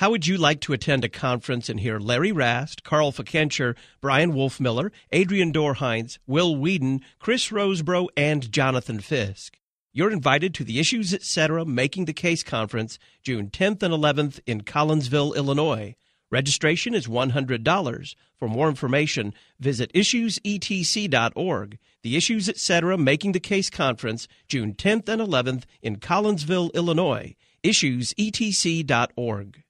How would you like to attend a conference and hear Larry Rast, Carl Fikencher, Brian Wolfmiller, Adrian Dorheinz, Will Whedon, Chris Rosebrough, and Jonathan Fisk? You're invited to the Issues Etc. Making the Case Conference, June 10th and 11th in Collinsville, Illinois. Registration is $100. For more information, visit issuesetc.org. The Issues Etc. Making the Case Conference, June 10th and 11th in Collinsville, Illinois. issuesetc.org.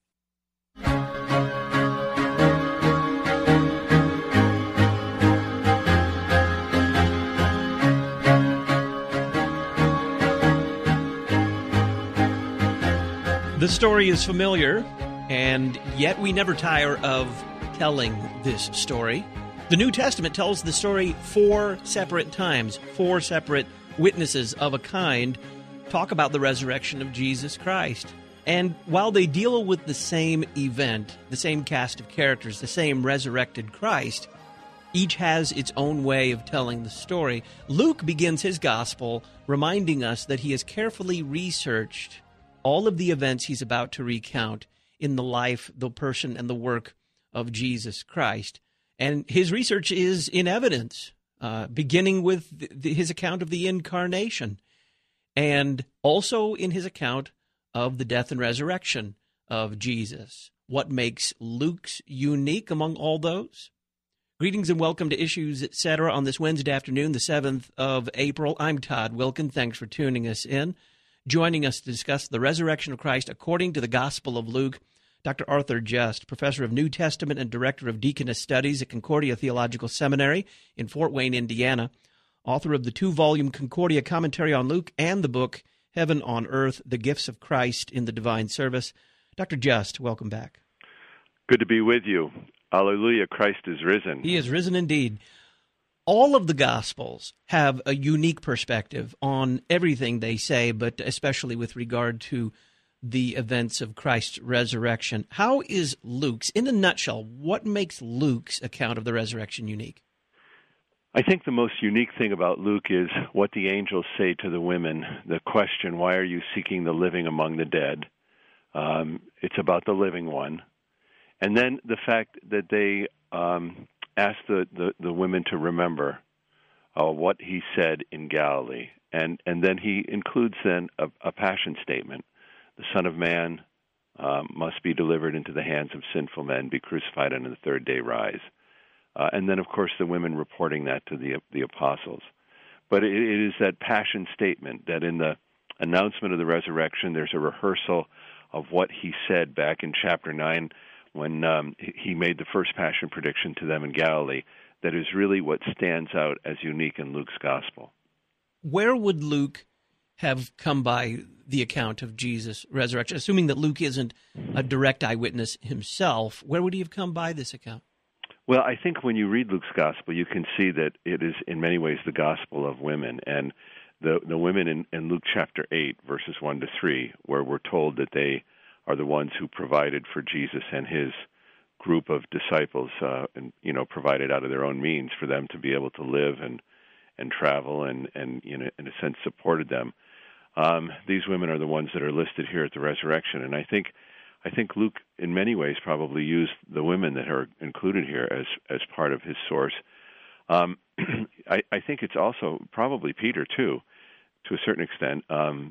The story is familiar, and yet we never tire of telling this story. The New Testament tells the story 4 separate times. 4 separate witnesses of a kind talk about the resurrection of Jesus Christ. And while they deal with the same event, the same cast of characters, the same resurrected Christ, each has its own way of telling the story. Luke begins his gospel reminding us that he has carefully researched all of the events he's about to recount in the life, the person, and the work of Jesus Christ. And his research is in evidence, beginning with his account of the incarnation, and also in his account of the death and resurrection of Jesus. What makes Luke's unique among all those? Greetings and welcome to Issues Etc. on this Wednesday afternoon, the 7th of April. I'm Todd Wilkin. Thanks for tuning us in. Joining us to discuss the resurrection of Christ according to the Gospel of Luke, Dr. Arthur Just, professor of New Testament and director of Deaconess Studies at Concordia Theological Seminary in Fort Wayne, Indiana, author of the 2-volume Concordia Commentary on Luke and the book Heaven on Earth, The Gifts of Christ in the Divine Service. Dr. Just, welcome back. Good to be with you. Alleluia, Christ is risen. He is risen indeed. All of the Gospels have a unique perspective on everything they say, but especially with regard to the events of Christ's resurrection. How is Luke's, in a nutshell, what makes Luke's account of the resurrection unique? I think the most unique thing about Luke is what the angels say to the women. The question, why are you seeking the living among the dead? It's about the living one. And then the fact that they ask the women to remember what he said in Galilee. And then he includes then a passion statement. The Son of Man must be delivered into the hands of sinful men, be crucified, and on the third day rise. And then, of course, the women reporting that to the apostles. But it is that passion statement that in the announcement of the resurrection, there's a rehearsal of what he said back in chapter 9 when he made the first passion prediction to them in Galilee, that is really what stands out as unique in Luke's gospel. Where would Luke have come by the account of Jesus' resurrection? Assuming that Luke isn't a direct eyewitness himself, where would he have come by this account? Well, I think when you read Luke's gospel, you can see that it is in many ways the gospel of women. And the women in Luke chapter 8, verses 1 to 3, where we're told that they are the ones who provided for Jesus and his group of disciples, and provided out of their own means for them to be able to live and travel and in a sense supported them. These women are the ones that are listed here at the resurrection, and I think Luke in many ways probably used the women that are included here as part of his source. I think it's also probably Peter too, to a certain extent.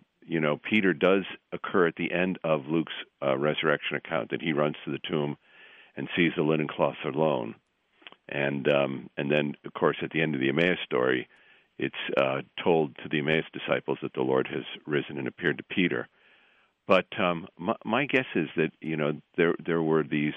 Peter does occur at the end of Luke's resurrection account, that he runs to the tomb and sees the linen cloths alone. And then, of course, at the end of the Emmaus story, it's told to the Emmaus disciples that the Lord has risen and appeared to Peter. But my guess is that, there were these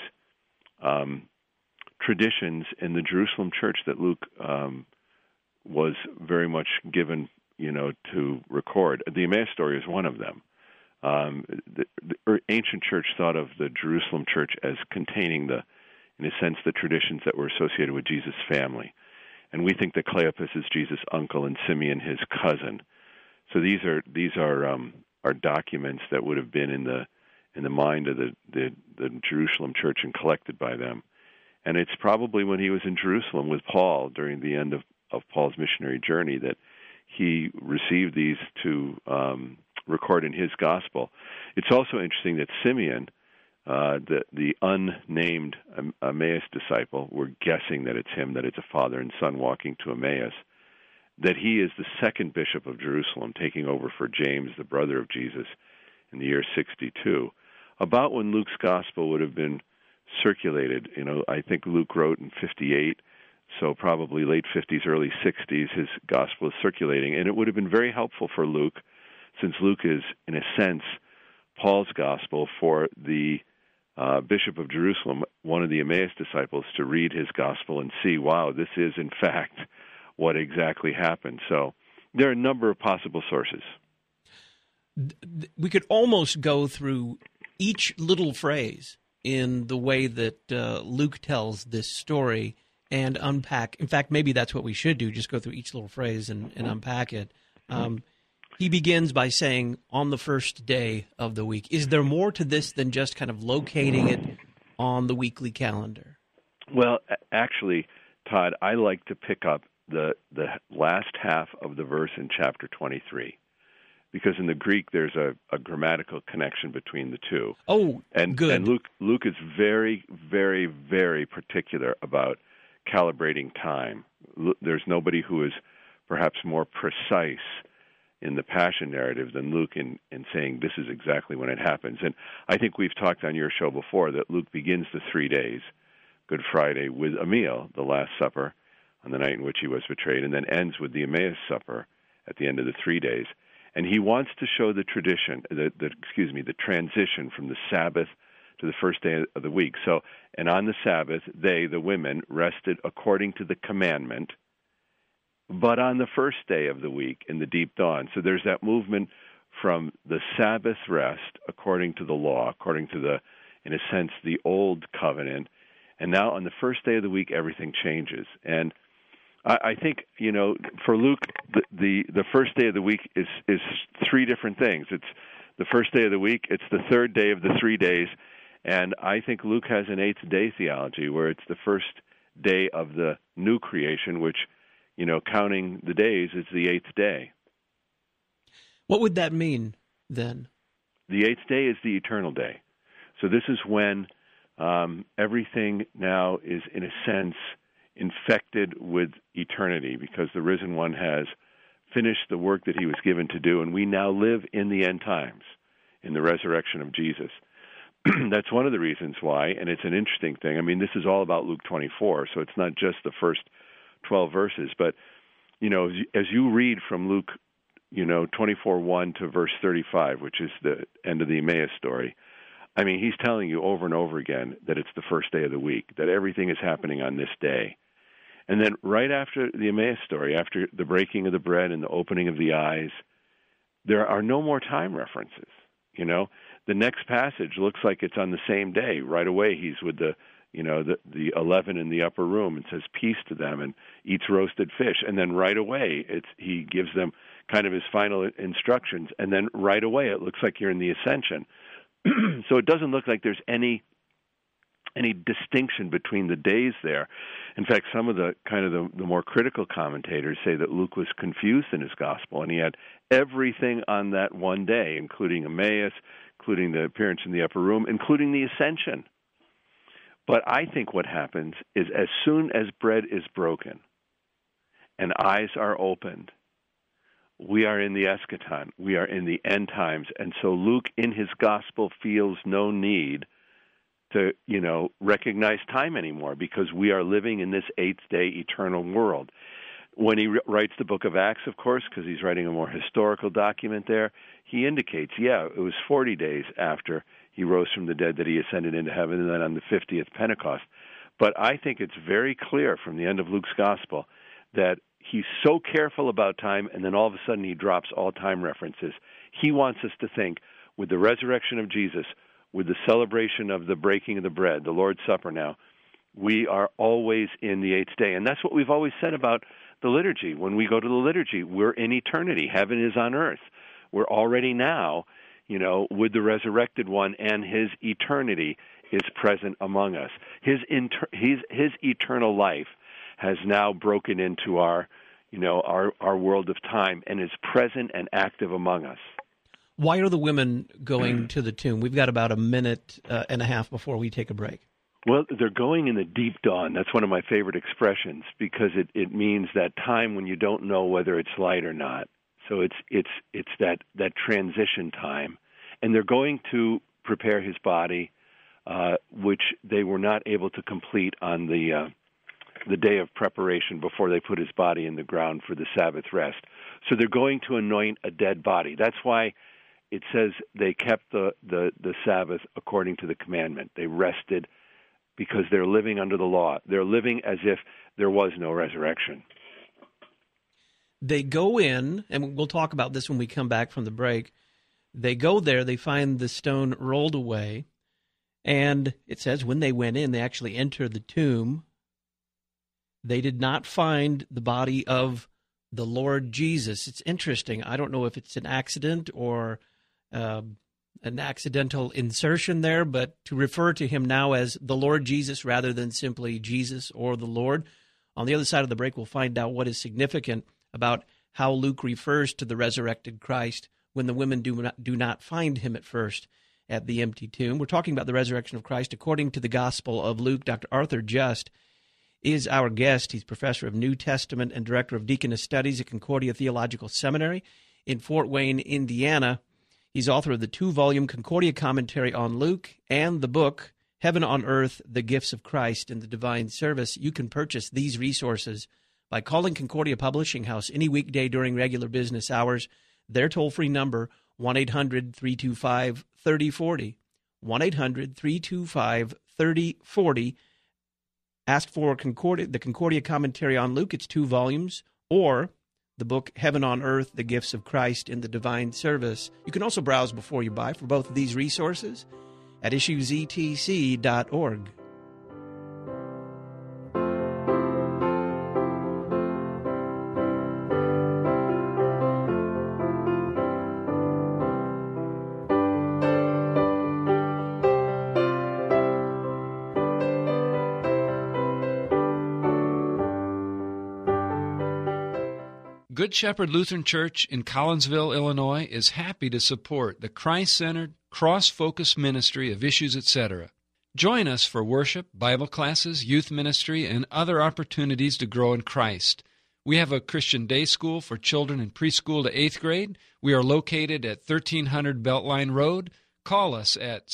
traditions in the Jerusalem church that Luke was very much given to record. The Emmaus story is one of them. The ancient church thought of the Jerusalem church as containing in a sense, the traditions that were associated with Jesus' family. And we think that Cleopas is Jesus' uncle and Simeon his cousin. So these are documents that would have been in the mind of the Jerusalem church and collected by them. And it's probably when he was in Jerusalem with Paul during the end of Paul's missionary journey that he received these to record in his gospel. It's also interesting that Simeon the unnamed Emmaus disciple, we're guessing that it's him, that it's a father and son walking to Emmaus, that he is the second bishop of Jerusalem, taking over for James, the brother of Jesus, in the year 62. About when Luke's gospel would have been circulated, I think Luke wrote in 58, so probably late 50s, early 60s, his gospel is circulating. And it would have been very helpful for Luke, since Luke is, in a sense, Paul's gospel, for the bishop of Jerusalem, one of the Emmaus disciples, to read his gospel and see, wow, this is, in fact, what exactly happened. So there are a number of possible sources. We could almost go through each little phrase in the way that Luke tells this story and unpack. In fact, maybe that's what we should do, just go through each little phrase and unpack it. He begins by saying, on the first day of the week. Is there more to this than just kind of locating it on the weekly calendar? Well, actually, Todd, I like to pick up the last half of the verse in chapter 23. Because in the Greek, there's a grammatical connection between the two. Oh, and, good. And Luke is very, very, very particular about calibrating time. There's nobody who is perhaps more precise in the Passion narrative than Luke in saying this is exactly when it happens. And I think we've talked on your show before that Luke begins the 3 days, Good Friday, with a meal, the Last Supper, on the night in which he was betrayed, and then ends with the Emmaus Supper at the end of the 3 days. And he wants to show the the transition from the Sabbath to the first day of the week. So, and on the Sabbath, they, the women, rested according to the commandment, but on the first day of the week in the deep dawn. So there's that movement from the Sabbath rest according to the law, according to the, in a sense, the old covenant. And now on the first day of the week, everything changes. And I think, for Luke, the first day of the week is three different things. It's the first day of the week, it's the third day of the 3 days, and I think Luke has an eighth day theology where it's the first day of the new creation, which, counting the days, is the eighth day. What would that mean, then? The eighth day is the eternal day. So this is when everything now is, in a sense, infected with eternity, because the risen one has finished the work that he was given to do, and we now live in the end times, in the resurrection of Jesus. That's one of the reasons why, and it's an interesting thing. I mean, this is all about Luke 24, so it's not just the first 12 verses, but, as you read from Luke, 24:1 to verse 35, which is the end of the Emmaus story, I mean, he's telling you over and over again that it's the first day of the week, that everything is happening on this day. And then right after the Emmaus story, after the breaking of the bread and the opening of the eyes, there are no more time references. The next passage looks like it's on the same day. Right away, he's with the 11 in the upper room and says peace to them and eats roasted fish. And then right away, he gives them kind of his final instructions. And then right away, it looks like you're in the ascension. So it doesn't look like there's any distinction between the days there. In fact, some of the the more critical commentators say that Luke was confused in his gospel, and he had everything on that one day, including Emmaus, including the appearance in the upper room, including the ascension. But I think what happens is as soon as bread is broken and eyes are opened, we are in the eschaton. We are in the end times. And so Luke, in his gospel, feels no need to, recognize time anymore, because we are living in this eighth-day eternal world. When he writes the book of Acts, of course, because he's writing a more historical document there, he indicates, it was 40 days after he rose from the dead that he ascended into heaven, and then on the 50th Pentecost. But I think it's very clear from the end of Luke's gospel that he's so careful about time, and then all of a sudden he drops all time references. He wants us to think, with the resurrection of Jesus, with the celebration of the breaking of the bread, the Lord's Supper now, we are always in the eighth day. And that's what we've always said about the liturgy. When we go to the liturgy, we're in eternity. Heaven is on earth. We're already now, with the resurrected one, and his eternity is present among us. His eternal life has now broken into our world of time and is present and active among us. Why are the women going to the tomb? We've got about a minute and a half before we take a break. Well, they're going in the deep dawn. That's one of my favorite expressions because it means that time when you don't know whether it's light or not. So it's that transition time. And they're going to prepare his body, which they were not able to complete on the day of preparation before they put his body in the ground for the Sabbath rest. So they're going to anoint a dead body. That's why it says they kept the Sabbath according to the commandment. They rested because they're living under the law. They're living as if there was no resurrection. They go in, and we'll talk about this when we come back from the break. They go there, they find the stone rolled away, and it says when they went in, they actually entered the tomb. They did not find the body of the Lord Jesus. It's interesting. I don't know if it's an accident or an accidental insertion there, but to refer to him now as the Lord Jesus rather than simply Jesus or the Lord. On the other side of the break, we'll find out what is significant about how Luke refers to the resurrected Christ when the women do not find him at first at the empty tomb. We're talking about the resurrection of Christ according to the Gospel of Luke. Dr. Arthur Just is our guest. He's professor of New Testament and director of Deaconess Studies at Concordia Theological Seminary in Fort Wayne, Indiana. He's author of the 2-volume Concordia Commentary on Luke and the book Heaven on Earth, The Gifts of Christ in the Divine Service. You can purchase these resources by calling Concordia Publishing House any weekday during regular business hours. Their toll-free number, 1-800-325-3040, 1-800-325-3040. Ask for the Concordia Commentary on Luke. It's 2 volumes, or the book Heaven on Earth, The Gifts of Christ in the Divine Service. You can also browse before you buy for both of these resources at issuesetc.org. Good Shepherd Lutheran Church in Collinsville, Illinois, is happy to support the Christ-centered, cross-focused ministry of Issues, etc. Join us for worship, Bible classes, youth ministry, and other opportunities to grow in Christ. We have a Christian day school for children in preschool to 8th grade. We are located at 1300 Beltline Road. Call us at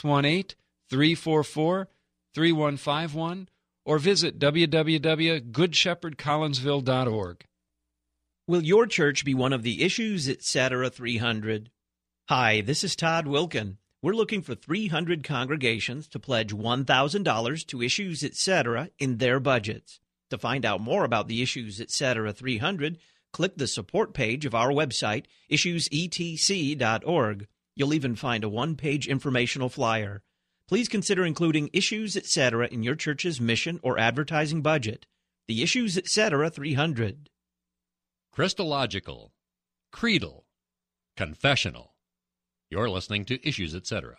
618-344-3151 or visit www.goodshepherdcollinsville.org. Will your church be one of the Issues, etc. 300? Hi, this is Todd Wilkin. We're looking for 300 congregations to pledge $1,000 to Issues, etc. in their budgets. To find out more about the Issues, etc. 300, click the support page of our website, issuesetc.org. You'll even find a one-page informational flyer. Please consider including Issues, etc. in your church's mission or advertising budget. The Issues, etc. 300. Christological, creedal, confessional. You're listening to Issues, etc.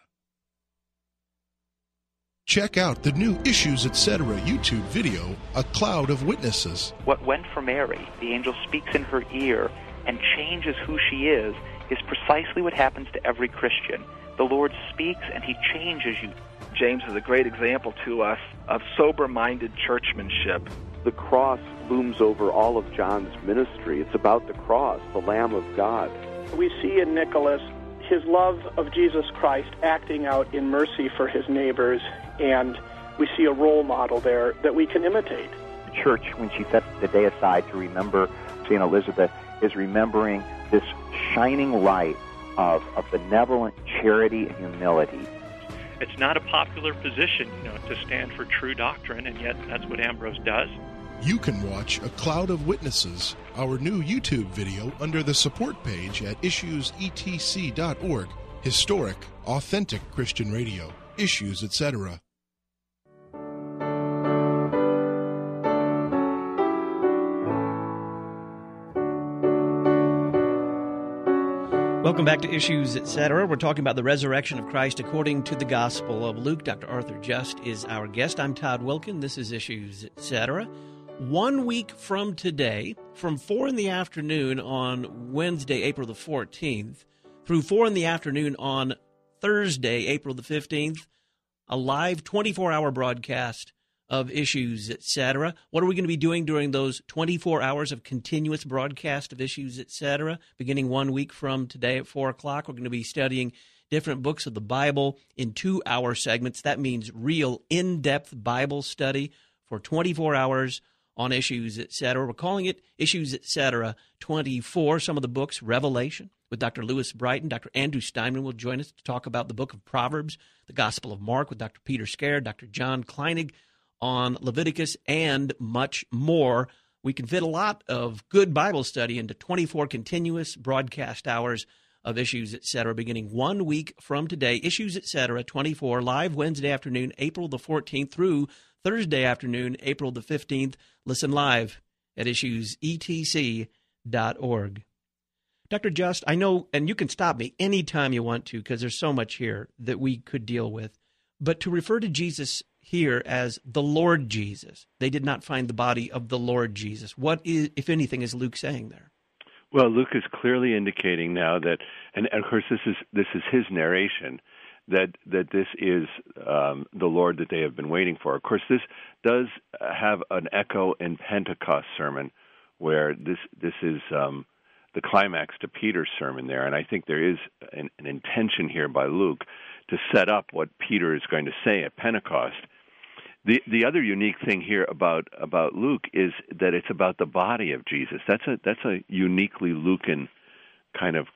Check out the new Issues, etc. YouTube video, A Cloud of Witnesses. What went for Mary, the angel speaks in her ear and changes who she is precisely what happens to every Christian. The Lord speaks and he changes you. James is a great example to us of sober-minded churchmanship. The cross looms over all of John's ministry. It's about the cross, the Lamb of God. We see in Nicholas his love of Jesus Christ acting out in mercy for his neighbors, and we see a role model there that we can imitate. The church, when she sets the day aside to remember St. Elizabeth, is remembering this shining light of benevolent charity and humility. It's not a popular position, to stand for true doctrine, and yet that's what Ambrose does. You can watch A Cloud of Witnesses, our new YouTube video, under the support page at issuesetc.org. Historic, authentic Christian radio. Issues, etc. Welcome back to Issues, etc. We're talking about the resurrection of Christ according to the Gospel of Luke. Dr. Arthur Just is our guest. I'm Todd Wilkin. This is Issues, etc. 1 week from today, from 4 in the afternoon on Wednesday, April the 14th, through 4 in the afternoon on Thursday, April the 15th, a live 24-hour broadcast of Issues, Etc. What are we going to be doing during those 24 hours of continuous broadcast of Issues, Etc.? Beginning 1 week from today at 4 o'clock, we're going to be studying different books of the Bible in 2-hour segments. That means real in-depth Bible study for 24 hours on Issues, Etc. We're calling it Issues, Etc. 24. Some of the books, Revelation, with Dr. Lewis Brighton. Dr. Andrew Steinman will join us to talk about the book of Proverbs, the Gospel of Mark with Dr. Peter Scared, Dr. John Kleinig on Leviticus, and much more. We can fit a lot of good Bible study into 24 continuous broadcast hours of Issues, Etc., beginning 1 week from today. Issues, Etc., 24, live Wednesday afternoon, April the 14th through Thursday afternoon, April the 15th. Listen live at issuesetc.org. Dr. Just, I know, and you can stop me anytime you want to because there's so much here that we could deal with, but to refer to Jesus here as the Lord Jesus, they did not find the body of the Lord Jesus. What is, if anything, is Luke saying there? Well, Luke is clearly indicating now that, and of course this is his narration, that this is the Lord that they have been waiting for. Of course, this does have an echo in Pentecost sermon, where this is the climax to Peter's sermon there, and I think there is an intention here by Luke to set up what Peter is going to say at Pentecost. The other unique thing here about Luke is that it's about the body of Jesus. That's a uniquely Lucan kind of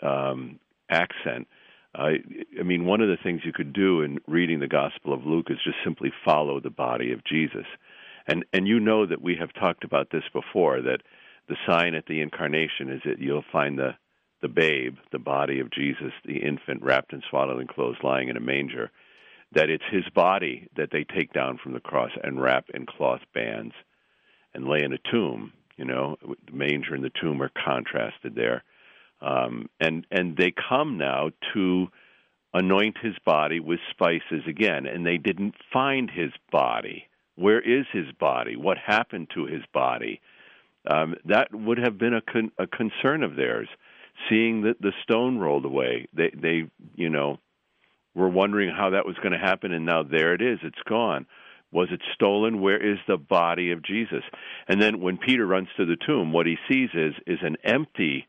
accent. I mean, one of the things you could do in reading the Gospel of Luke is just simply follow the body of Jesus. And you know that we have talked about this before, that the sign at the incarnation is that you'll find the babe, the body of Jesus, the infant wrapped in swaddling clothes lying in a manger, that it's his body that they take down from the cross and wrap in cloth bands and lay in a tomb. You know, the manger and the tomb are contrasted there. And they come now to anoint his body with spices again, and they didn't find his body. Where is his body? What happened to his body? That would have been a concern of theirs, seeing that the stone rolled away. They were wondering how that was going to happen, and now there it is. It's gone. Was it stolen? Where is the body of Jesus? And then when Peter runs to the tomb, what he sees is an empty,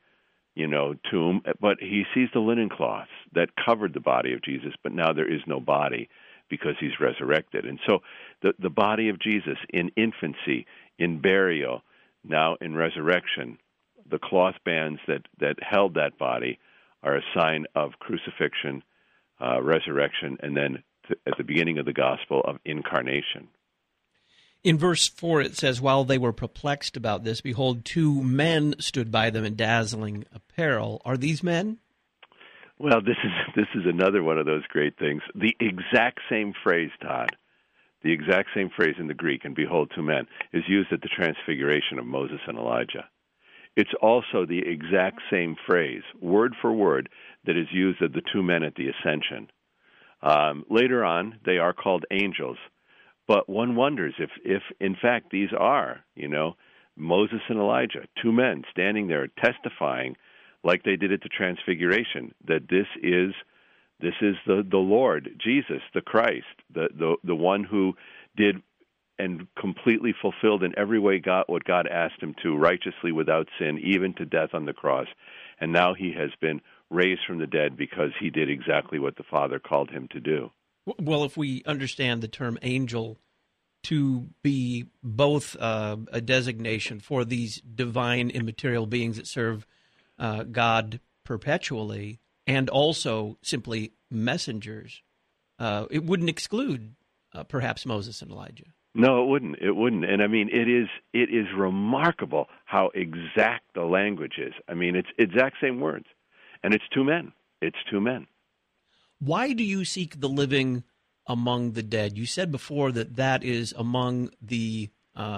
tomb, but he sees the linen cloths that covered the body of Jesus, but now there is no body because he's resurrected. And so the body of Jesus in infancy, in burial, now in resurrection, the cloth bands that held that body are a sign of crucifixion, resurrection, and then at the beginning of the gospel of incarnation. In verse 4 it says, while they were perplexed about this, behold, 2 men stood by them in dazzling apparel. Are these men? Well, this is another one of those great things. The exact same phrase, Todd, the exact same phrase in the Greek, and behold, 2 men, is used at the transfiguration of Moses and Elijah. It's also the exact same phrase, word for word, that is used of the 2 men at the ascension. Later on, they are called angels. But one wonders if in fact these are, Moses and Elijah, 2 men standing there testifying like they did at the Transfiguration, that this is the Lord, Jesus, the Christ, the one who did and completely fulfilled in every way what God asked him to, righteously without sin, even to death on the cross. And now he has been raised from the dead because he did exactly what the Father called him to do. Well, if we understand the term angel to be both a designation for these divine immaterial beings that serve God perpetually and also simply messengers, it wouldn't exclude perhaps Moses and Elijah. No, it wouldn't. It wouldn't. And I mean, it is remarkable how exact the language is. I mean, it's exact same words. And it's 2 men. It's 2 men. Why do you seek the living among the dead? You said before that is among the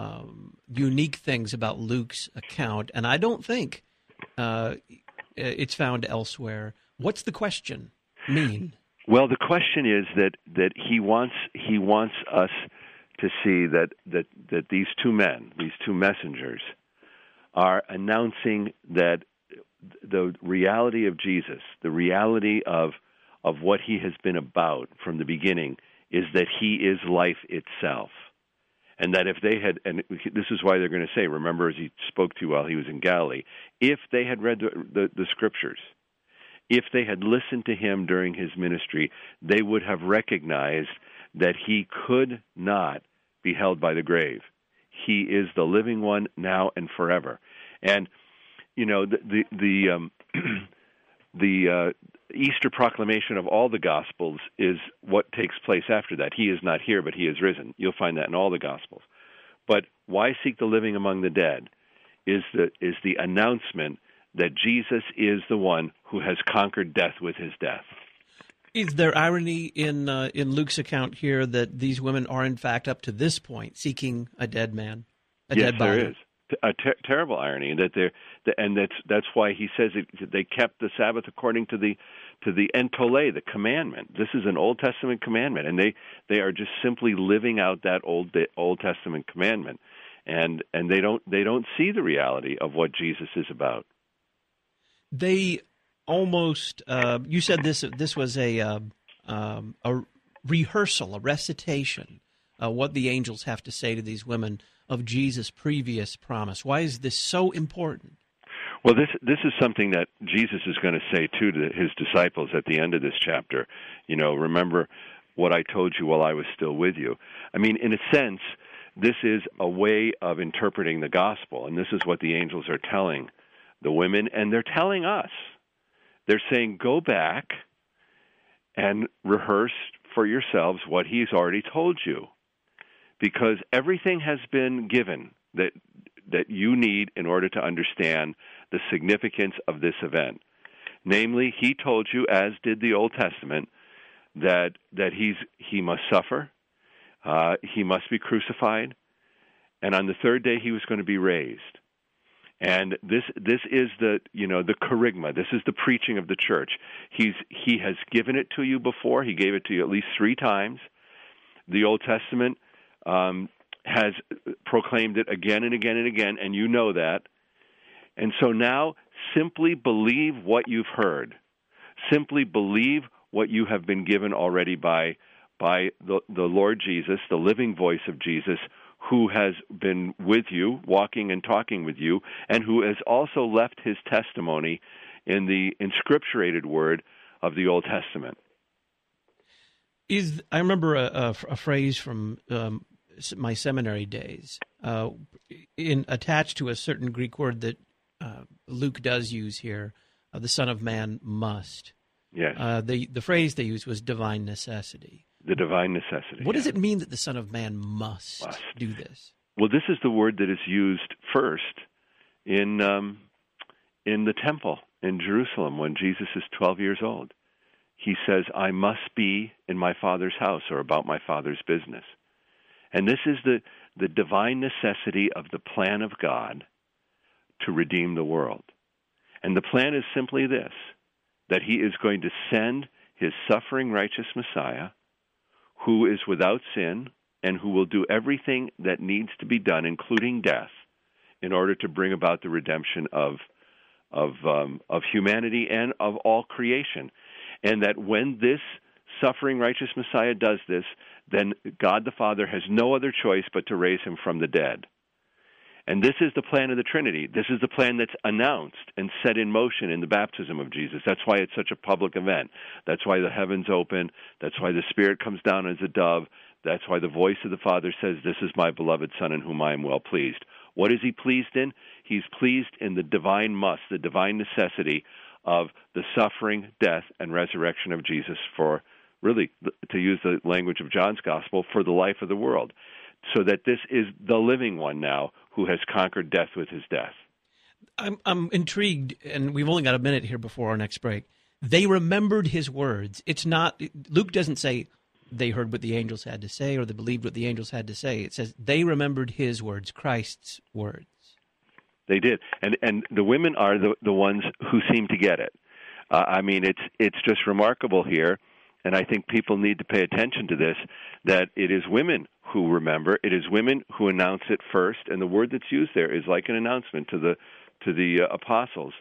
unique things about Luke's account, and I don't think it's found elsewhere. What's the question mean? Well, the question is that he wants us to see that these 2 men, these 2 messengers, are announcing that the reality of Jesus, the reality of what he has been about from the beginning, is that he is life itself. And that if they had, and this is why they're going to say, remember as he spoke to you while he was in Galilee, if they had read the Scriptures, if they had listened to him during his ministry, they would have recognized that he could not be held by the grave. He is the living one now and forever. And, you know, the Easter proclamation of all the Gospels is what takes place after that. He is not here, but he is risen. You'll find that in all the Gospels. But why seek the living among the dead is the announcement that Jesus is the one who has conquered death with his death. Is there irony in Luke's account here that these women are in fact up to this point seeking a dead man, dead body? Yes, there is. A terrible irony, that's why he says they kept the Sabbath according to the entole, the commandment. This is an Old Testament commandment, and they are just simply living out that Old Testament commandment, and they don't see the reality of what Jesus is about. They almost you said this was a rehearsal, a recitation, what the angels have to say to these women of Jesus' previous promise. Why is this so important? Well, this is something that Jesus is going to say, too, to his disciples at the end of this chapter. You know, remember what I told you while I was still with you. I mean, in a sense, this is a way of interpreting the gospel, and this is what the angels are telling the women, and they're telling us. They're saying, go back and rehearse for yourselves what he's already told you. Because everything has been given that you need in order to understand the significance of this event. Namely, he told you, as did the Old Testament, that he must suffer, he must be crucified, and on the third day he was going to be raised. And this is the kerygma. This is the preaching of the church. He has given it to you before. He gave it to you at least 3 times. The Old Testament has proclaimed it again and again and again, and you know that. And so now simply believe what you've heard. Simply believe what you have been given already by the Lord Jesus, the living voice of Jesus, who has been with you, walking and talking with you, and who has also left his testimony in the inscripturated word of the Old Testament. I remember a phrase from my seminary days, attached to a certain Greek word that Luke does use here, the Son of Man must. Yes. The phrase they used was divine necessity. The divine necessity. What does it mean that the Son of Man must do this? Well, this is the word that is used first in the temple in Jerusalem when Jesus is 12 years old. He says, I must be in my Father's house, or about my Father's business. And this is the divine necessity of the plan of God to redeem the world. And the plan is simply this, that he is going to send his suffering righteous Messiah, who is without sin and who will do everything that needs to be done, including death, in order to bring about the redemption of humanity and of all creation. And that when this suffering righteous Messiah does this, then God the Father has no other choice but to raise him from the dead. And this is the plan of the Trinity. This is the plan that's announced and set in motion in the baptism of Jesus. That's why it's such a public event. That's why the heavens open. That's why the Spirit comes down as a dove. That's why the voice of the Father says, this is my beloved Son in whom I am well pleased. What is he pleased in? He's pleased in the divine must, the divine necessity of the suffering, death, and resurrection of Jesus for, really, to use the language of John's Gospel, for the life of the world. So that this is the living one now who has conquered death with his death. I'm intrigued, and we've only got a minute here before our next break. They remembered his words. It's not, Luke doesn't say they heard what the angels had to say or they believed what the angels had to say. It says they remembered his words, Christ's words. They did. And the women are the ones who seem to get it. I mean, it's just remarkable here, and I think people need to pay attention to this, that it is women who remember. It is women who announce it first, and the word that's used there is like an announcement to the apostles.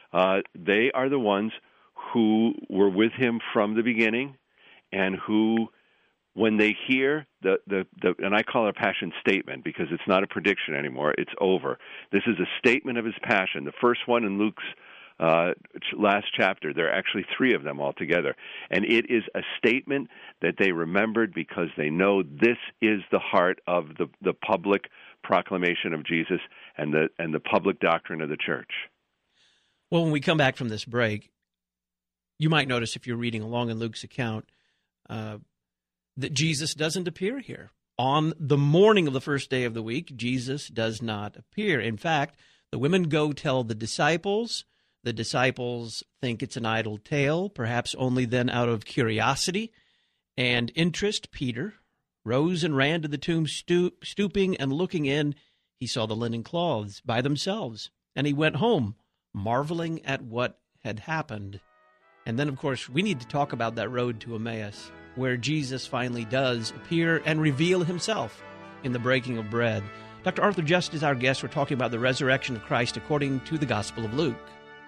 they are the ones who were with him from the beginning, and who, when they hear and I call it a passion statement because it's not a prediction anymore, it's over. This is a statement of his passion. The first one in Luke's last chapter, there are actually 3 of them altogether. And it is a statement that they remembered because they know this is the heart of the public proclamation of Jesus and the public doctrine of the church. Well, when we come back from this break, you might notice if you're reading along in Luke's account that Jesus doesn't appear here. On the morning of the first day of the week, Jesus does not appear. In fact, the women go tell the disciples. The disciples think it's an idle tale, perhaps only then out of curiosity and interest. Peter rose and ran to the tomb, stooping and looking in. He saw the linen cloths by themselves, and he went home, marveling at what had happened. And then, of course, we need to talk about that road to Emmaus, where Jesus finally does appear and reveal himself in the breaking of bread. Dr. Arthur Just is our guest. We're talking about the resurrection of Christ according to the Gospel of Luke.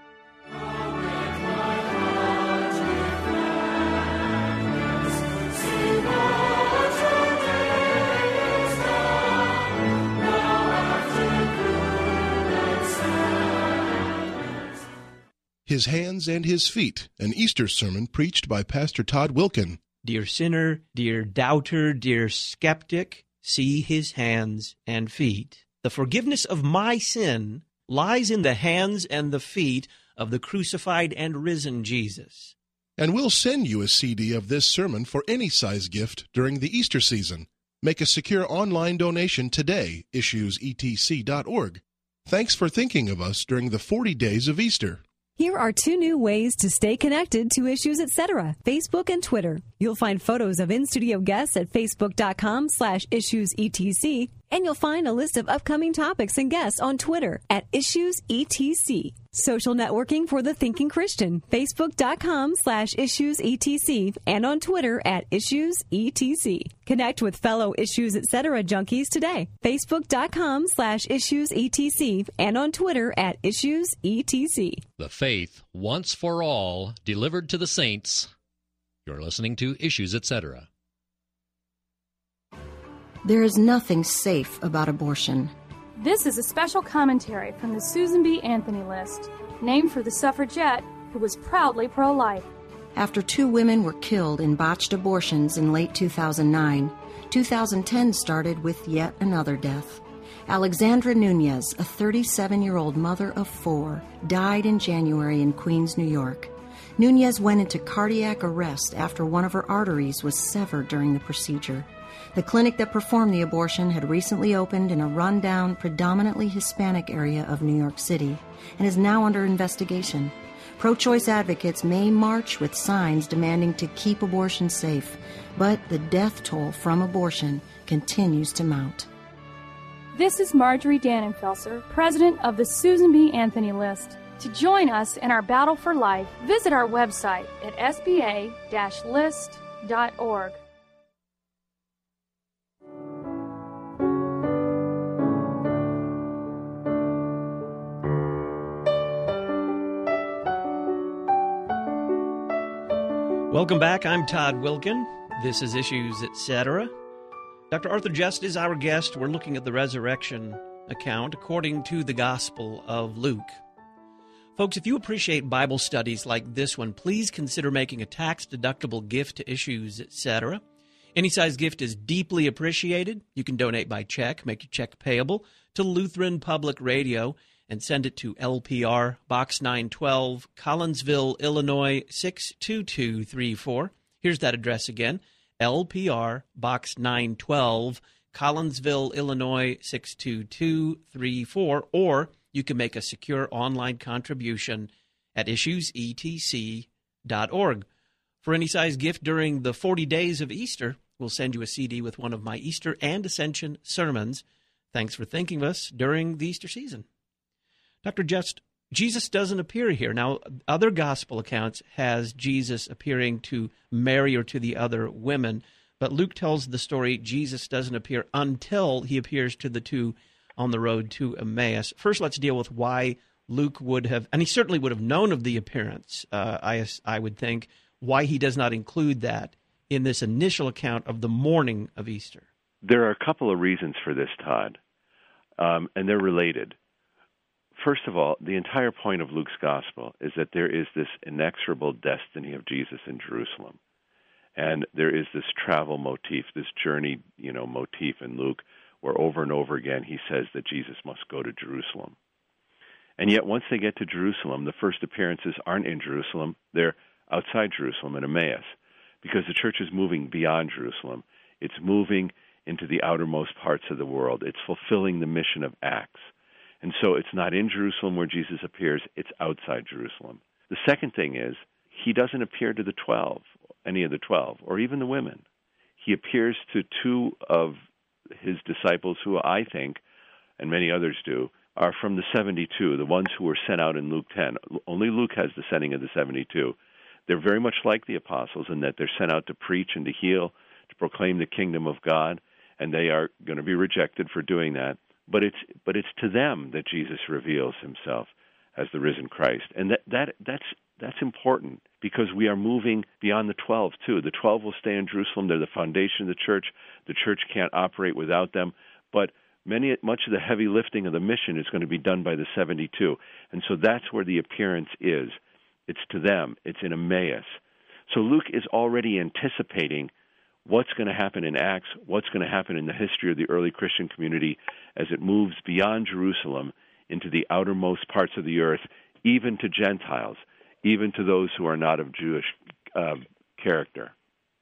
His Hands and His Feet, an Easter sermon preached by Pastor Todd Wilken. Dear sinner, dear doubter, dear skeptic, see his hands and feet. The forgiveness of my sin lies in the hands and the feet of the crucified and risen Jesus. And we'll send you a CD of this sermon for any size gift during the Easter season. Make a secure online donation today, issuesetc.org. Thanks for thinking of us during the 40 days of Easter. Here are 2 new ways to stay connected to Issues Etc., Facebook and Twitter. You'll find photos of in-studio guests at facebook.com/issuesetc, and you'll find a list of upcoming topics and guests on Twitter at issuesetc. Social networking for the thinking Christian, facebook.com/issuesetc, and on Twitter at issuesetc. Connect with fellow Issues Etc. junkies today, facebook.com/issuesetc, and on Twitter at issuesetc. The faith once for all delivered to the saints. You're listening to Issues Etc. There is nothing safe about abortion. This is a special commentary from the Susan B. Anthony List, named for the suffragette who was proudly pro-life. After 2 women were killed in botched abortions in late 2009, 2010 started with yet another death. Alexandra Nunez, a 37-year-old mother of 4, died in January in Queens, New York. Nunez went into cardiac arrest after one of her arteries was severed during the procedure. The clinic that performed the abortion had recently opened in a rundown, predominantly Hispanic area of New York City and is now under investigation. Pro-choice advocates may march with signs demanding to keep abortion safe, but the death toll from abortion continues to mount. This is Marjorie Dannenfelser, president of the Susan B. Anthony List. To join us in our battle for life, visit our website at sba-list.org. Welcome back. I'm Todd Wilken. This is Issues Etc. Dr. Arthur Just is our guest. We're looking at the resurrection account according to the Gospel of Luke. Folks, if you appreciate Bible studies like this one, please consider making a tax-deductible gift to Issues Etc. Any size gift is deeply appreciated. You can donate by check, make your check payable to Lutheran Public Radio, and send it to LPR, Box 912, Collinsville, Illinois, 62234. Here's that address again, LPR, Box 912, Collinsville, Illinois, 62234. Or you can make a secure online contribution at issuesetc.org. For any size gift during the 40 days of Easter, we'll send you a CD with one of my Easter and Ascension sermons. Thanks for thinking of us during the Easter season. Dr. Just, Jesus doesn't appear here. Now, other gospel accounts has Jesus appearing to Mary or to the other women, but Luke tells the story Jesus doesn't appear until he appears to the 2 on the road to Emmaus. First, let's deal with why Luke would have, and he certainly would have known of the appearance, I would think, why he does not include that in this initial account of the morning of Easter. There are a couple of reasons for this, Todd, and they're related. First of all, the entire point of Luke's gospel is that there is this inexorable destiny of Jesus in Jerusalem. And there is this travel motif, this journey, motif in Luke, where over and over again he says that Jesus must go to Jerusalem. And yet once they get to Jerusalem, the first appearances aren't in Jerusalem, they're outside Jerusalem in Emmaus, because the church is moving beyond Jerusalem. It's moving into the outermost parts of the world. It's fulfilling the mission of Acts. And so it's not in Jerusalem where Jesus appears, it's outside Jerusalem. The second thing is, he doesn't appear to the 12, any of the 12, or even the women. He appears to two of his disciples who I think, and many others do, are from the 72, the ones who were sent out in Luke 10. Only Luke has the sending of the 72. They're very much like the apostles in that they're sent out to preach and to heal, to proclaim the kingdom of God, and they are going to be rejected for doing that. But it's to them that Jesus reveals himself as the risen Christ. And that's important because we are moving beyond the 12 too. The 12 will stay in Jerusalem. They're the foundation of the church. The church can't operate without them. But much of the heavy lifting of the mission is going to be done by the 72. And so that's where the appearance is. It's to them. It's in Emmaus. So Luke is already anticipating what's going to happen in Acts, what's going to happen in the history of the early Christian community as it moves beyond Jerusalem into the outermost parts of the earth, even to Gentiles, even to those who are not of Jewish character.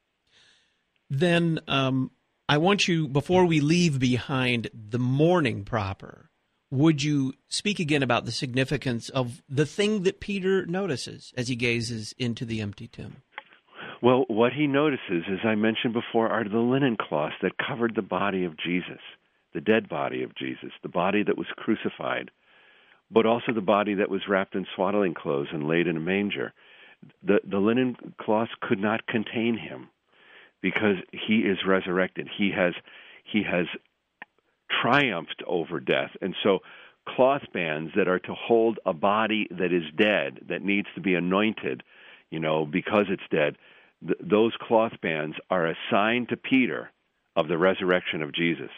Then I want you, before we leave behind the morning proper, would you speak again about the significance of the thing that Peter notices as he gazes into the empty tomb? Well, what he notices, as I mentioned before, are the linen cloths that covered the body of Jesus, the dead body of Jesus, the body that was crucified, but also the body that was wrapped in swaddling clothes and laid in a manger. The linen cloths could not contain him because he is resurrected. He has triumphed over death. And so cloth bands that are to hold a body that is dead, that needs to be anointed, because it's dead, those cloth bands are a sign to Peter of the resurrection of Jesus.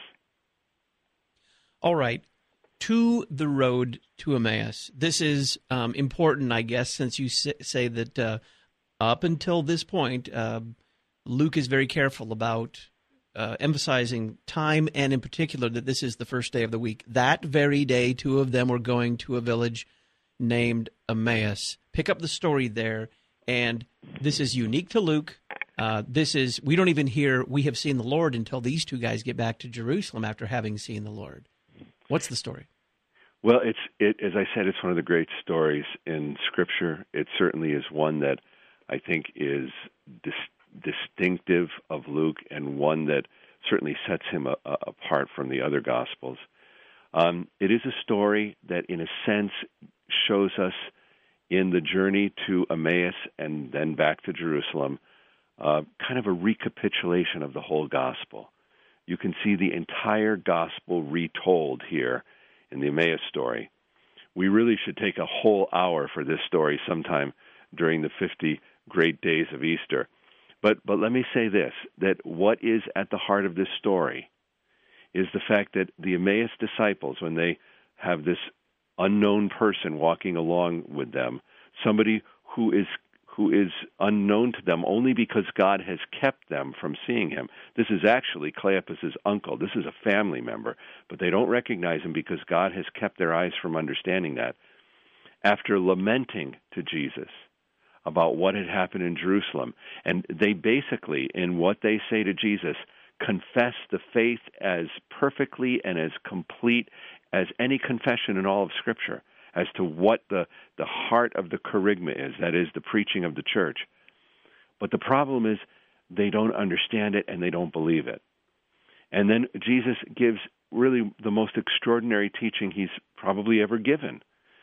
All right. To the road to Emmaus. This is important, I guess, since you say that up until this point, Luke is very careful about emphasizing time, and in particular that this is the first day of the week. That very day, two of them were going to a village named Emmaus. Pick up the story there. And this is unique to Luke. We don't even hear, we have seen the Lord until these two guys get back to Jerusalem after having seen the Lord. What's the story? Well, as I said, it's one of the great stories in Scripture. It certainly is one that I think is distinctive of Luke and one that certainly sets him apart from the other Gospels. It is a story that, in a sense, shows us in the journey to Emmaus and then back to Jerusalem, kind of a recapitulation of the whole gospel. You can see the entire gospel retold here in the Emmaus story. We really should take a whole hour for this story sometime during the 50 great days of Easter. But let me say this, that what is at the heart of this story is the fact that the Emmaus disciples, when they have this unknown person walking along with them, somebody who is unknown to them only because God has kept them from seeing him. This is actually Cleopas' uncle. This is a family member, but they don't recognize him because God has kept their eyes from understanding that. After lamenting to Jesus about what had happened in Jerusalem, and they basically, in what they say to Jesus, confess the faith as perfectly and as complete as any confession in all of Scripture as to what the heart of the kerygma is, that is, the preaching of the church. But the problem is they don't understand it and they don't believe it. And then Jesus gives really the most extraordinary teaching he's probably ever given.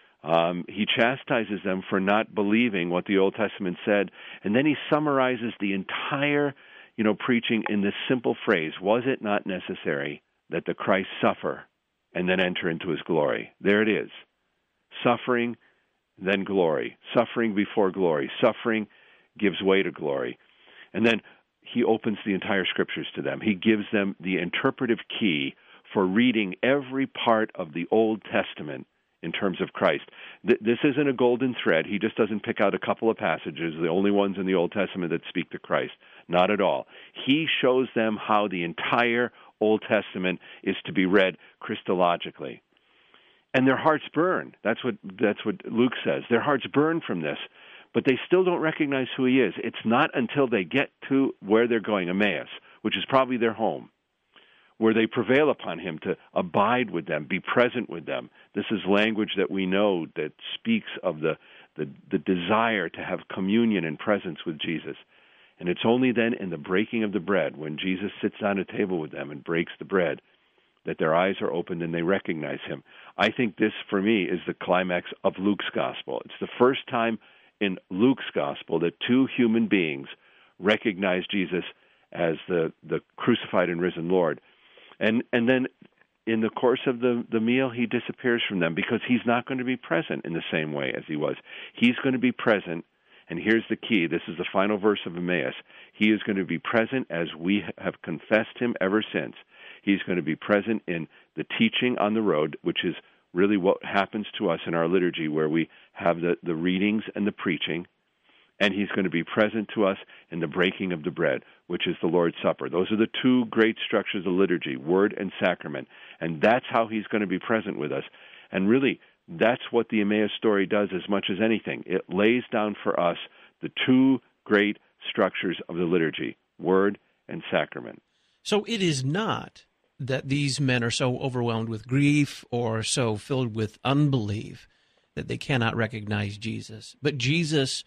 He chastises them for not believing what the Old Testament said, and then he summarizes the entire preaching in this simple phrase: was it not necessary that the Christ suffer and then enter into his glory? There it is. Suffering, then glory. Suffering before glory. Suffering gives way to glory. And then he opens the entire Scriptures to them. He gives them the interpretive key for reading every part of the Old Testament in terms of Christ. This isn't a golden thread. He just doesn't pick out a couple of passages, the only ones in the Old Testament that speak to Christ. Not at all. He shows them how the entire Old Testament is to be read Christologically. And their hearts burn. That's what Luke says. Their hearts burn from this, but they still don't recognize who he is. It's not until they get to where they're going, Emmaus, which is probably their home, where they prevail upon him to abide with them, be present with them. This is language that we know that speaks of the desire to have communion and presence with Jesus. And it's only then in the breaking of the bread, when Jesus sits down at a table with them and breaks the bread, that their eyes are opened and they recognize him. I think this, for me, is the climax of Luke's gospel. It's the first time in Luke's gospel that two human beings recognize Jesus as the crucified and risen Lord. And then in the course of the meal, he disappears from them because he's not going to be present in the same way as he was. He's going to be present, and here's the key. This is the final verse of Emmaus. He is going to be present as we have confessed him ever since. He's going to be present in the teaching on the road, which is really what happens to us in our liturgy, where we have the readings and the preaching. And he's going to be present to us in the breaking of the bread, which is the Lord's Supper. Those are the two great structures of liturgy, word and sacrament. And that's how he's going to be present with us. And really, that's what the Emmaus story does as much as anything. It lays down for us the two great structures of the liturgy, word and sacrament. So it is not that these men are so overwhelmed with grief or so filled with unbelief that they cannot recognize Jesus. But Jesus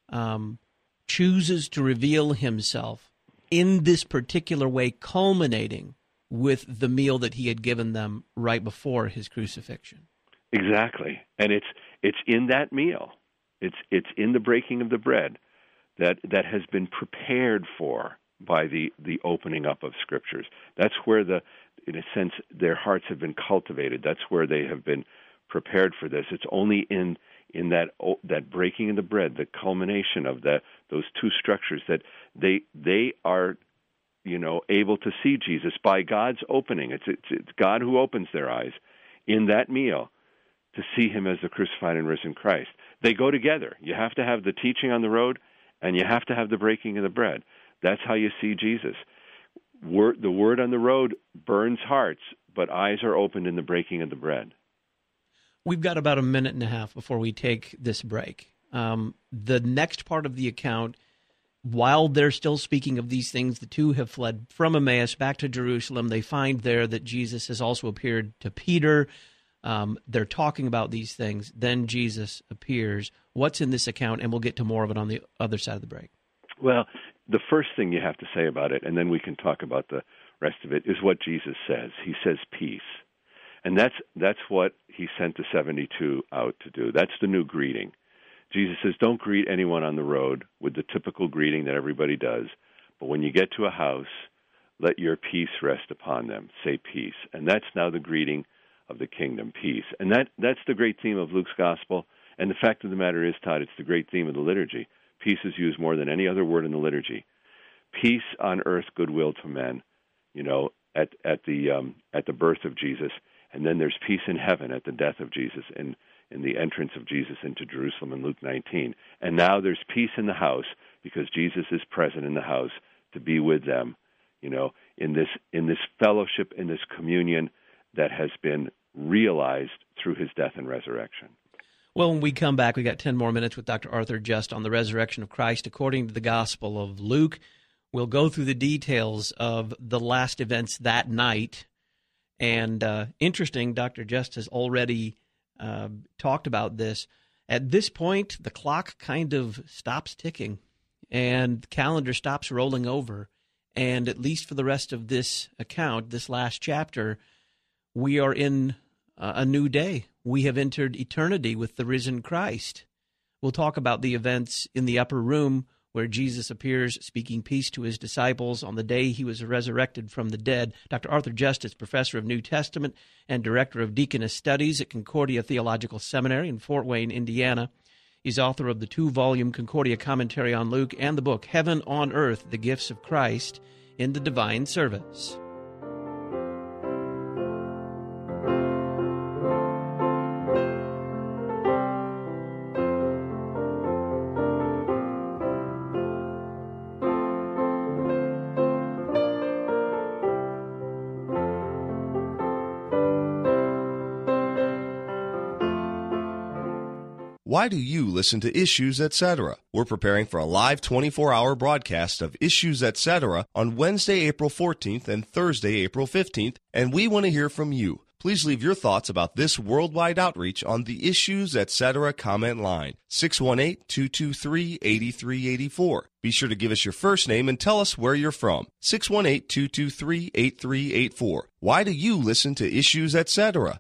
chooses to reveal himself in this particular way, culminating with the meal that he had given them right before his crucifixion. Exactly. And it's in that meal, it's in the breaking of the bread that has been prepared for by the opening up of Scriptures. That's where in a sense, their hearts have been cultivated. That's where they have been prepared for this. It's only in that breaking of the bread, the culmination of those two structures, that they are, able to see Jesus by God's opening. It's God who opens their eyes in that meal to see him as the crucified and risen Christ. They go together. You have to have the teaching on the road, and you have to have the breaking of the bread. That's how you see Jesus. The word on the road burns hearts, but eyes are opened in the breaking of the bread. We've got about a minute and a half before we take this break. The next part of the account, while they're still speaking of these things, the two have fled from Emmaus back to Jerusalem. They find there that Jesus has also appeared to Peter. They're talking about these things. Then Jesus appears. What's in this account? And we'll get to more of it on the other side of the break. Well, the first thing you have to say about it, and then we can talk about the rest of it, is what Jesus says. He says peace. And that's what he sent the 72 out to do. That's the new greeting. Jesus says, don't greet anyone on the road with the typical greeting that everybody does, but when you get to a house, let your peace rest upon them. Say peace. And that's now the greeting of the kingdom, peace. And that's the great theme of Luke's gospel. And the fact of the matter is, Todd, it's the great theme of the liturgy. Peace is used more than any other word in the liturgy. Peace on earth, goodwill to men, at the birth of Jesus. And then there's peace in heaven at the death of Jesus and in the entrance of Jesus into Jerusalem in Luke 19. And now there's peace in the house because Jesus is present in the house to be with them, in this fellowship, in this communion that has been realized through his death and resurrection. Well, when we come back, we got 10 more minutes with Dr. Arthur Just on the resurrection of Christ according to the Gospel of Luke. We'll go through the details of the last events that night. And interesting, Dr. Just has already talked about this. At this point, the clock kind of stops ticking, and the calendar stops rolling over. And at least for the rest of this account, this last chapter, we are in a new day. We have entered eternity with the risen Christ. We'll talk about the events in the upper room where Jesus appears speaking peace to his disciples on the day he was resurrected from the dead. Dr. Arthur Justice, professor of New Testament and director of Deaconess Studies at Concordia Theological Seminary in Fort Wayne, Indiana. He's author of the 2-volume Concordia commentary on Luke and the book Heaven on Earth, The Gifts of Christ in the Divine Service. Why do you listen to Issues Etc.? We're preparing for a live 24-hour broadcast of Issues Etc. on Wednesday, April 14th and Thursday, April 15th, and we want to hear from you. Please leave your thoughts about this worldwide outreach on the Issues Etc. comment line, 618-223-8384. Be sure to give us your first name and tell us where you're from, 618-223-8384. Why do you listen to Issues Etc.?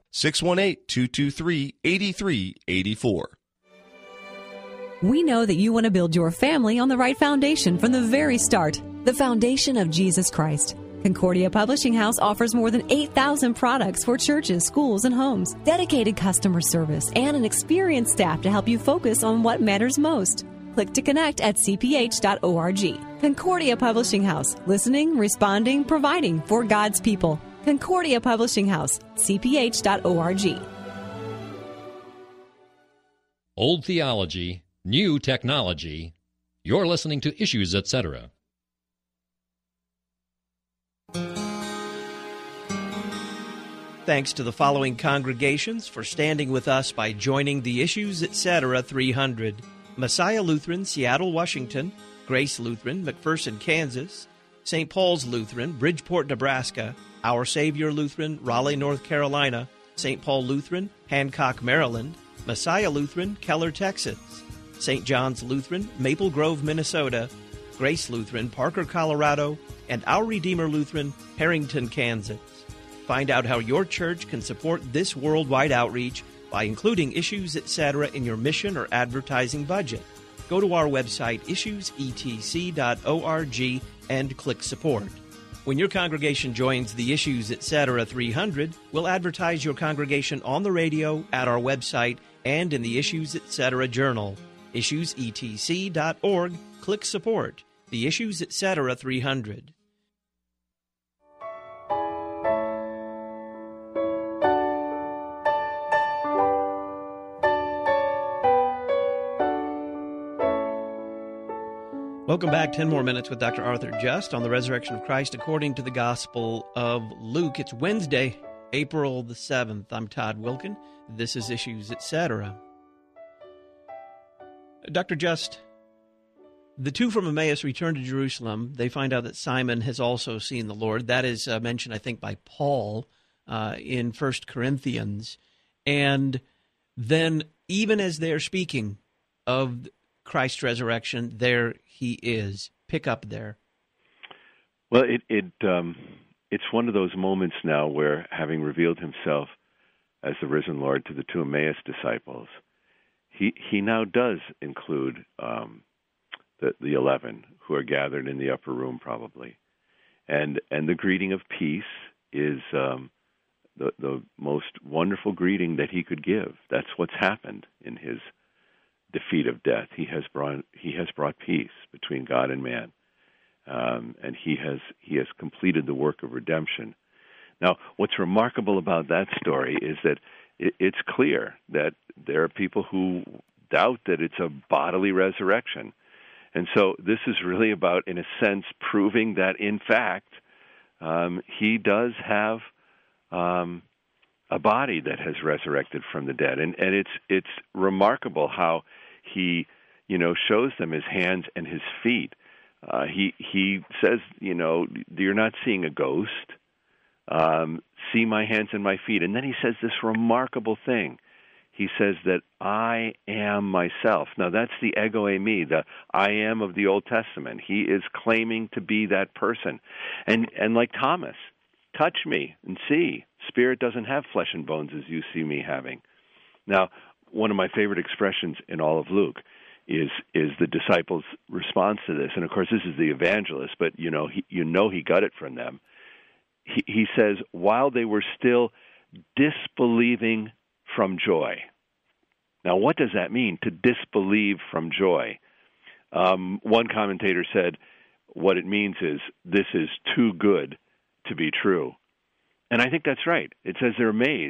618-223-8384. We know that you want to build your family on the right foundation from the very start, the foundation of Jesus Christ. Concordia Publishing House offers more than 8,000 products for churches, schools, and homes, dedicated customer service, and an experienced staff to help you focus on what matters most. Click to connect at cph.org. Concordia Publishing House, listening, responding, providing for God's people. Concordia Publishing House, cph.org. Old theology, new technology. You're listening to Issues Etc. Thanks to the following congregations for standing with us by joining the Issues Etc. 300. Messiah Lutheran, Seattle, Washington; Grace Lutheran, McPherson, Kansas; St. Paul's Lutheran, Bridgeport, Nebraska; Our Savior Lutheran, Raleigh, North Carolina; St. Paul Lutheran, Hancock, Maryland; Messiah Lutheran, Keller, Texas; St. John's Lutheran, Maple Grove, Minnesota; Grace Lutheran, Parker, Colorado; and Our Redeemer Lutheran, Harrington, Kansas. Find out how your church can support this worldwide outreach by including Issues Etc. in your mission or advertising budget. Go to our website, issuesetc.org, and click Support. When your congregation joins the Issues Etc. 300, we'll advertise your congregation on the radio, at our website, and in the Issues Etc. Journal. issuesetc.org, click Support. The Issues Etc. 300. Welcome back. 10 more minutes with Dr. Arthur Just on the resurrection of Christ according to the Gospel of Luke. It's Wednesday, April the 7th. I'm Todd Wilkin. This is Issues Etc. Dr. Just, the two from Emmaus return to Jerusalem. They find out that Simon has also seen the Lord. That is mentioned, I think, by Paul in 1 Corinthians. And then, even as they're speaking of Christ's resurrection, there he is. Pick up there. Well, it's one of those moments now where, having revealed himself as the risen Lord to the two Emmaus disciples, he now does include the 11 who are gathered in the upper room, probably, and the greeting of peace is the most wonderful greeting that he could give. That's what's happened in his defeat of death. He has brought peace between God and man, and he has completed the work of redemption. Now, what's remarkable about that story is that it's clear that there are people who doubt that it's a bodily resurrection, and so this is really about, in a sense, proving that in fact he does have a body that has resurrected from the dead, and it's remarkable how he shows them his hands and his feet. He says, you're not seeing a ghost. See my hands and my feet. And then he says this remarkable thing. He says that I am myself. Now that's the ego eimi, the I am of the Old Testament. He is claiming to be that person. And like Thomas, touch me and see. Spirit doesn't have flesh and bones as you see me having. Now, one of my favorite expressions in all of Luke is the disciples' response to this. And of course, this is the evangelist, but he got it from them. He says, while they were still disbelieving from joy. Now, what does that mean, to disbelieve from joy? One commentator said, what it means is, this is too good to be true. And I think that's right. It says they're amazed.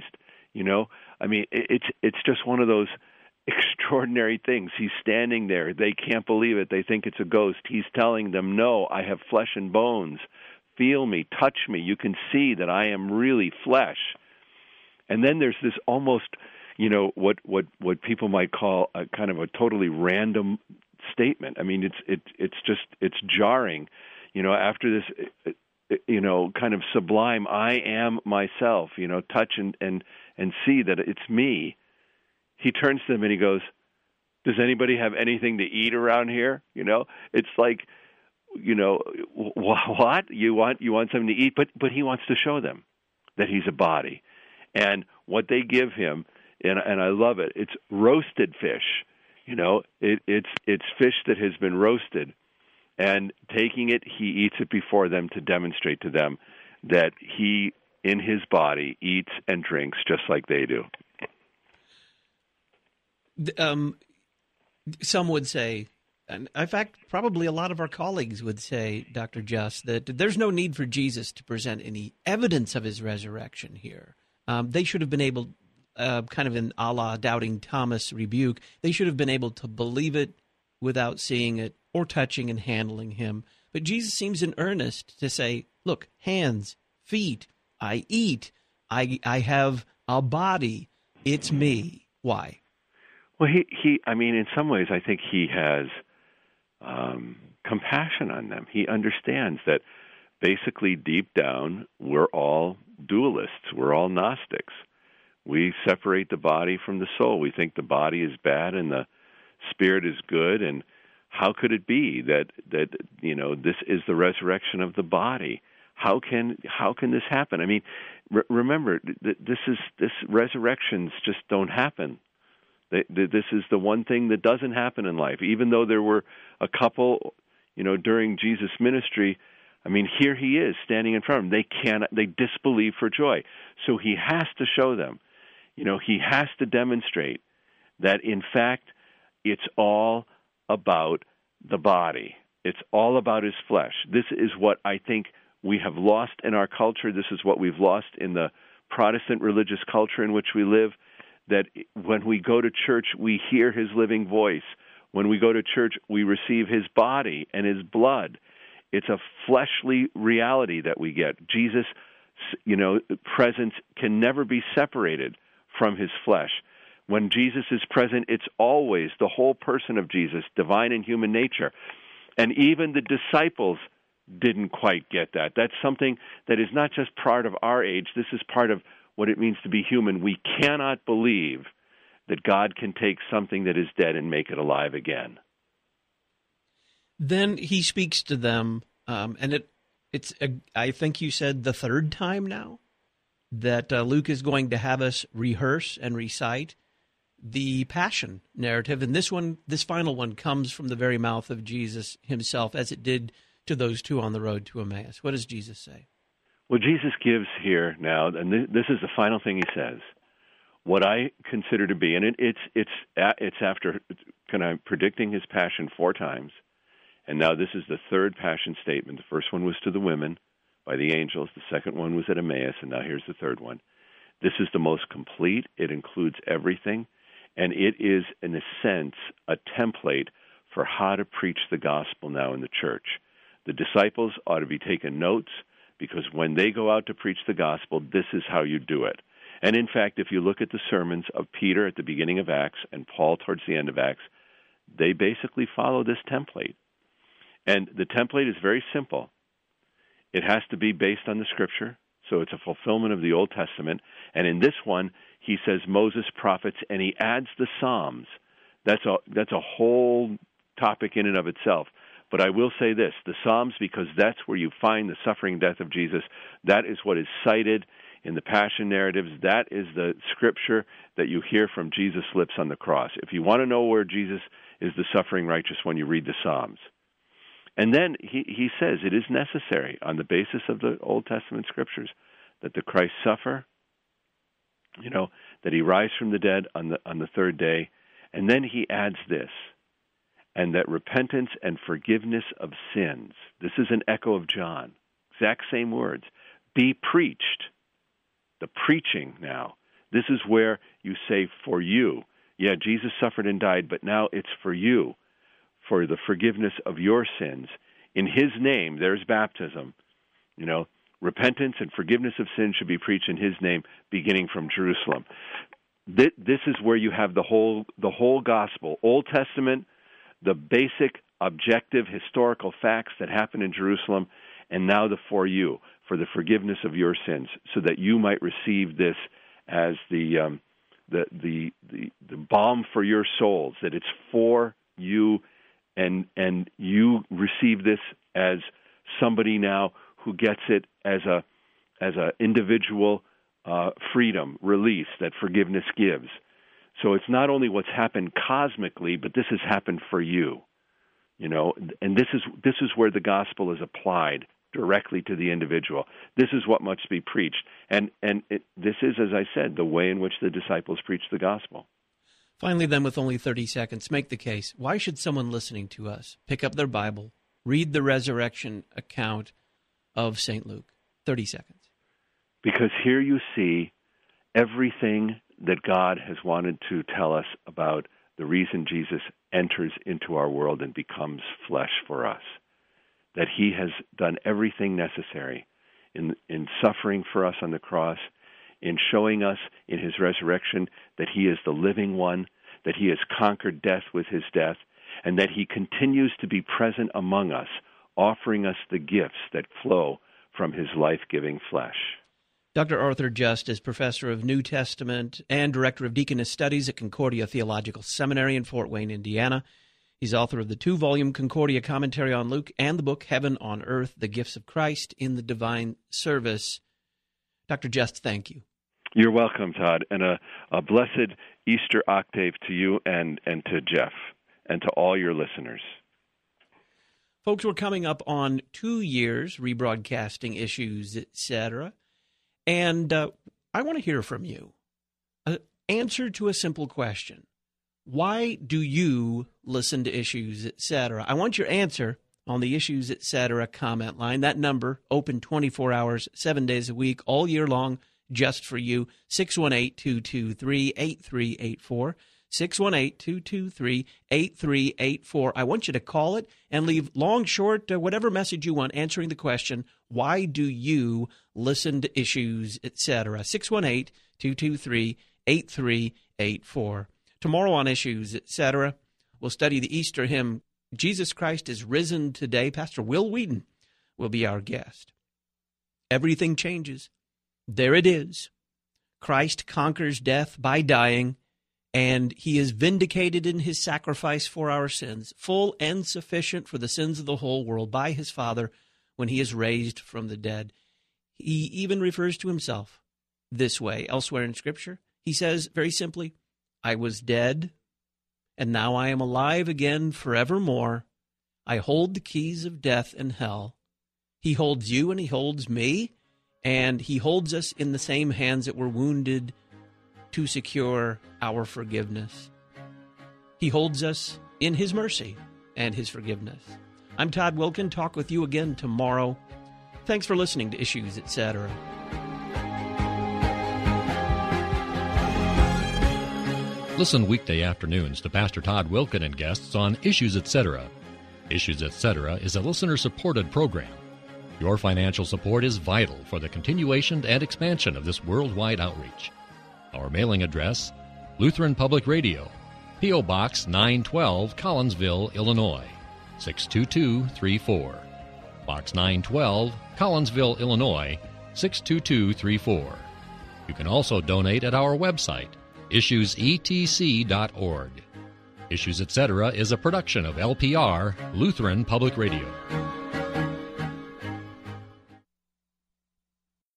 It's just one of those extraordinary things. He's standing there. They can't believe it. They think it's a ghost. He's telling them, no, I have flesh and bones. Feel me, touch me. You can see that I am really flesh. And then there's this almost, what people might call a kind of a totally random statement. I mean, it's jarring. After this, kind of sublime, I am myself. Touch and see that it's me. He turns to them and he goes, does anybody have anything to eat around here? It's like, what? You want something to eat? But he wants to show them that he's a body. And what they give him, and I love it, it's roasted fish. It's fish that has been roasted. And taking it, he eats it before them to demonstrate to them that he, in his body, eats and drinks just like they do. Some would say, and in fact, probably a lot of our colleagues would say, Dr. Just, that there's no need for Jesus to present any evidence of his resurrection here. They should have been able, kind of in a la Doubting Thomas rebuke, they should have been able to believe it without seeing it or touching and handling him. But Jesus seems in earnest to say, look, hands, feet, I eat, I have a body, it's me. Why? Well, he in some ways, I think he has compassion on them. He understands that basically deep down, we're all dualists. We're all Gnostics. We separate the body from the soul. We think the body is bad and the spirit is good. And how could it be that this is the resurrection of the body? How can this happen? I mean, remember, this resurrections just don't happen. This is the one thing that doesn't happen in life. Even though there were a couple, during Jesus' ministry, I mean, here he is standing in front of them. They disbelieve for joy. So he has to show them. He has to demonstrate that, in fact, it's all about the body. It's all about his flesh. This is what I think we have lost in our culture. This is what we've lost in the Protestant religious culture in which we live, that when we go to church, we hear his living voice. When we go to church, we receive his body and his blood. It's a fleshly reality that we get. Jesus, presence can never be separated from his flesh. When Jesus is present, it's always the whole person of Jesus, divine and human nature. And even the disciples didn't quite get that. That's something that is not just part of our age. This is part of what it means to be human. We cannot believe that God can take something that is dead and make it alive again. Then he speaks to them, and I think you said the third time now that Luke is going to have us rehearse and recite the Passion narrative, and this final one comes from the very mouth of Jesus himself, as it did to those two on the road to Emmaus. What does Jesus say? Well, Jesus gives here now, and this is the final thing he says, what I consider to be, and it's after kind of predicting his passion 4 times, and now this is the third passion statement. The first one was to the women by the angels. The second one was at Emmaus, and now here's the third one. This is the most complete. It includes everything, and it is, in a sense, a template for how to preach the gospel now in the church. The disciples ought to be taking notes, because when they go out to preach the gospel, this is how you do it. And in fact, if you look at the sermons of Peter at the beginning of Acts and Paul towards the end of Acts, they basically follow this template. And the template is very simple. It has to be based on the Scripture, so it's a fulfillment of the Old Testament. And in this one, he says Moses, prophets, and he adds the Psalms. That's a whole topic in and of itself. But I will say this, the Psalms, because that's where you find the suffering and death of Jesus, that is what is cited in the Passion narratives. That is the scripture that you hear from Jesus' lips on the cross. If you want to know where Jesus is the suffering righteous one, you read the Psalms. And then he says it is necessary on the basis of the Old Testament scriptures that the Christ suffer, that he rise from the dead on the third day. And then he adds this, and that repentance and forgiveness of sins, this is an echo of John, exact same words, be preached. The preaching now. This is where you say for you. Yeah, Jesus suffered and died, but now it's for you, for the forgiveness of your sins. In his name, there's baptism. Repentance and forgiveness of sins should be preached in his name, beginning from Jerusalem. This is where you have the whole gospel. Old Testament, the basic, objective, historical facts that happened in Jerusalem, and now the for you, for the forgiveness of your sins, so that you might receive this as the balm for your souls, that it's for you, and you receive this as somebody now who gets it as a individual freedom, release that forgiveness gives. So it's not only what's happened cosmically, but this has happened for you, and this is where the gospel is applied directly to the individual. This is what must be preached. And this is, as I said, the way in which the disciples preached the gospel. Finally, then, with only 30 seconds, make the case. Why should someone listening to us pick up their Bible, read the resurrection account of St. Luke? 30 seconds. Because here you see everything that God has wanted to tell us about the reason Jesus enters into our world and becomes flesh for us. That he has done everything necessary in suffering for us on the cross, in showing us in his resurrection that he is the living one, that he has conquered death with his death, and that he continues to be present among us, offering us the gifts that flow from his life-giving flesh. Dr. Arthur Just is professor of New Testament and director of Deaconess Studies at Concordia Theological Seminary in Fort Wayne, Indiana. He's author of the 2-volume Concordia Commentary on Luke and the book Heaven on Earth, The Gifts of Christ in the Divine Service. Dr. Just, thank you. You're welcome, Todd, and a blessed Easter octave to you and to Jeff and to all your listeners. Folks, we're coming up on 2 years rebroadcasting Issues, etc., and I want to hear from you. An answer to a simple question. Why do you listen to Issues, etc.? I want your answer on the Issues, etc. comment line. That number, open 24 hours, 7 days a week, all year long, just for you. 618-223-8384. 618-223-8384. I want you to call it and leave long, short, whatever message you want, answering the question, why do you listen to Issues, etc.? 618-223-8384. Tomorrow on Issues, etc., we'll study the Easter hymn, Jesus Christ is Risen Today. Pastor Will Wheaton will be our guest. Everything changes. There it is. Christ conquers death by dying, and he is vindicated in his sacrifice for our sins, full and sufficient for the sins of the whole world by his Father when he is raised from the dead. He even refers to himself this way elsewhere in Scripture. He says very simply, I was dead, and now I am alive again forevermore. I hold the keys of death and hell. He holds you and he holds me, and he holds us in the same hands that were wounded to secure our forgiveness. He holds us in his mercy and his forgiveness. I'm Todd Wilkin. Talk with you again tomorrow. Thanks for listening to Issues, etc. Listen weekday afternoons to Pastor Todd Wilkin and guests on Issues, etc. Issues, etc. is a listener-supported program. Your financial support is vital for the continuation and expansion of this worldwide outreach. Our mailing address, Lutheran Public Radio, P.O. Box 912, Collinsville, Illinois, 62234. Box 912, Collinsville, Illinois, 62234. You can also donate at our website, issuesetc.org. Issues, etc. is a production of LPR, Lutheran Public Radio.